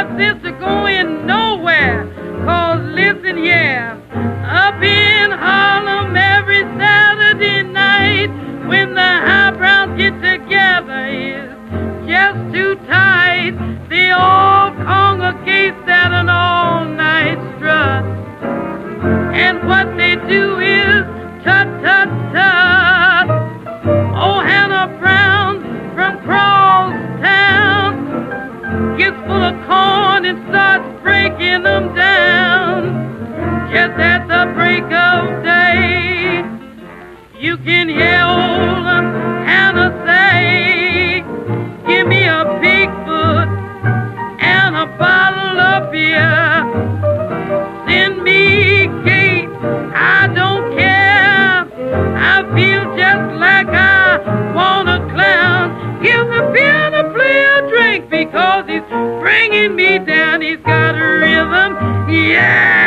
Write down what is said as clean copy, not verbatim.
sister going nowhere. 'Cause listen, yeah, up in Harlem every Saturday night when the highbrows get together is just too tight. They all congregate at an all-night strut. And what they do is tut, tut, tut. Oh, Hannah Brown from Crosstown gets full of corn and starts breaking them down. Just at the break of day, you can hear old Hannah say, give me a Bigfoot and a bottle of beer. Send me Kate, I don't care. I feel just like I want a clown. Give the piano player a drink because he's bringing me down. He's got a rhythm, yeah.